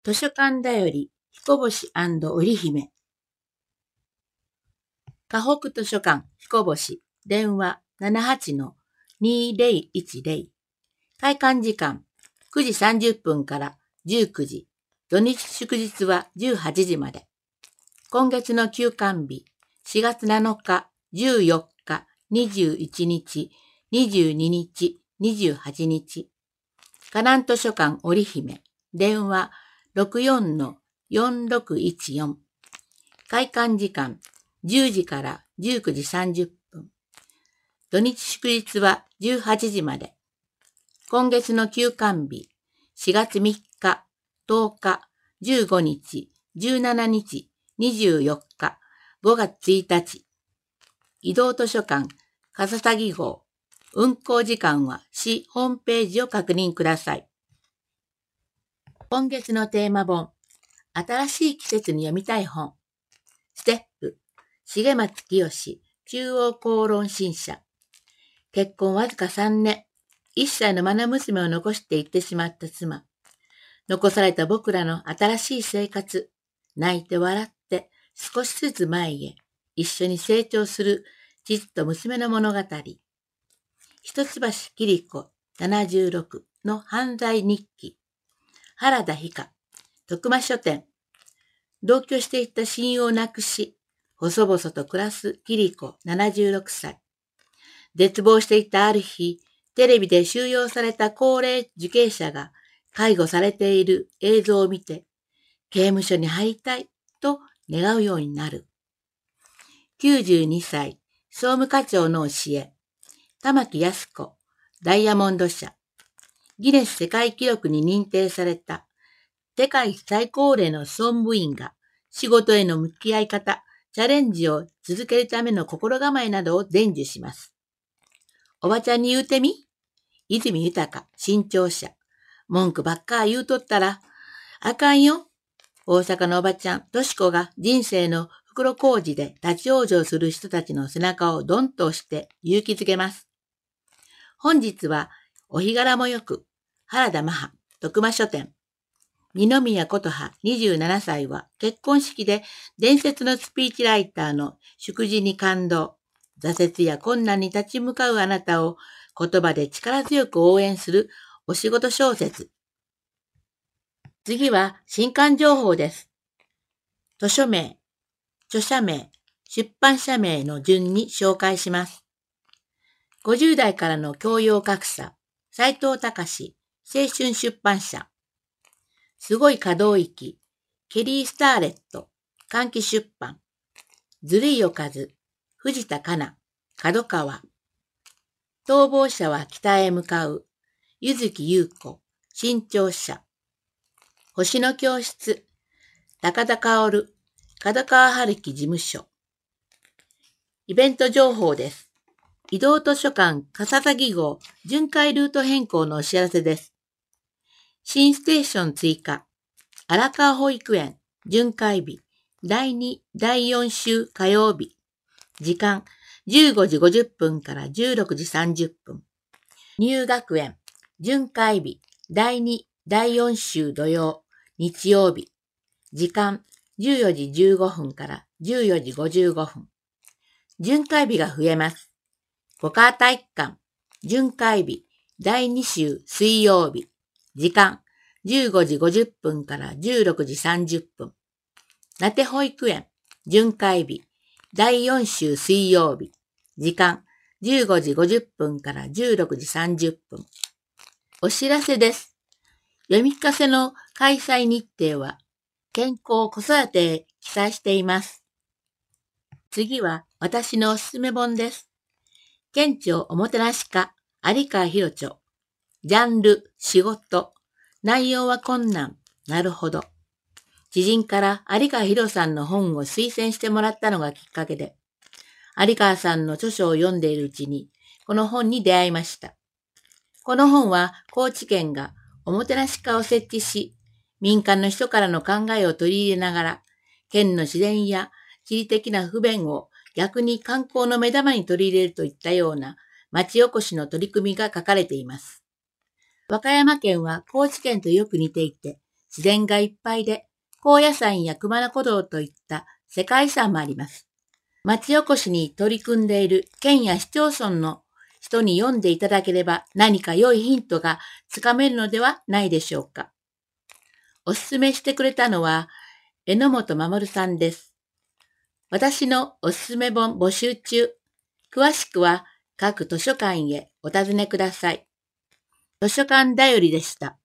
図書館だより彦星織姫。河北図書館彦星電話 78-2010。開館時間9時30分から19時。土日祝日は18時まで。今月の休館日4月7日、14日、21日、22日、28日。河南図書館織姫電話 64-4614。開館時間10時から19時30分。土日祝日は18時まで。今月の休館日4月3日、10日、15日、17日、24日、5月1日。移動図書館笠崎号。運行時間は市ホームページを確認ください。今月のテーマ本、新しい季節に読みたい本。ステップ、重松清、中央公論新社。結婚わずか3年、1歳の愛娘を残して行ってしまった妻。残された僕らの新しい生活。泣いて笑って少しずつ前へ、一緒に成長する父と娘の物語。一橋桐子76の犯罪日記。原田ひか、徳間書店。同居していた親友を亡くし、細々と暮らす桐子76歳。絶望していたある日、テレビで収容された高齢受刑者が介護されている映像を見て、刑務所に入りたいと願うようになる。92歳、総務課長の教え。玉木靖子、ダイヤモンド社。ギネス世界記録に認定された世界最高齢の総務員が仕事への向き合い方、チャレンジを続けるための心構えなどを伝授します。おばちゃんに言うてみ？泉豊、新潮社。文句ばっか言うとったら、あかんよ。大阪のおばちゃん、としこが人生の袋小路で立ち往生する人たちの背中をドンと押して勇気づけます。本日は、お日柄もよく、原田マハ、徳間書店。二宮琴葉27歳は結婚式で伝説のスピーチライターの祝辞に感動。挫折や困難に立ち向かうあなたを言葉で力強く応援するお仕事小説。次は新刊情報です。図書名、著者名、出版社名の順に紹介します。50代からの教養格差、斉藤隆、青春出版社。すごい可動域、ケリー・スターレット、換気出版。ずるいおかず、藤田香奈、角川。逃亡者は北へ向かう、柚木優子、新潮社。星の教室、高田薫、角川春樹事務所。イベント情報です。移動図書館笠崎号巡回ルート変更のお知らせです。新ステーション追加。荒川保育園巡回日第2、第4週火曜日。時間15時50分から16時30分。入学園巡回日第2、第4週土曜、日曜日。時間14時15分から14時55分。巡回日が増えます。五川体育館巡回日第2週水曜日。時間15時50分から16時30分。なて保育園巡回日第4週水曜日。時間15時50分から16時30分。お知らせです。読み聞かせの開催日程は健康子育てへ記載しています。次は私のおすすめ本です。県庁おもてなし課有川博著。ジャンル仕事。内容は困難。なるほど。知人から有川博さんの本を推薦してもらったのがきっかけで、有川さんの著書を読んでいるうちに、この本に出会いました。この本は高知県がおもてなし課を設置し、民間の人からの考えを取り入れながら、県の自然や地理的な不便を逆に観光の目玉に取り入れるといったような町おこしの取り組みが書かれています。和歌山県は高知県とよく似ていて、 自然がいっぱいで、高野山や熊野古道といった世界遺産もあります。町おこしに取り組んでいる県や市町村の人に読んでいただければ何か良いヒントがつかめるのではないでしょうか。おすすめしてくれたのは榎本守さんです。私のおすすめ本募集中。詳しくは各図書館へお尋ねください。図書館だよりでした。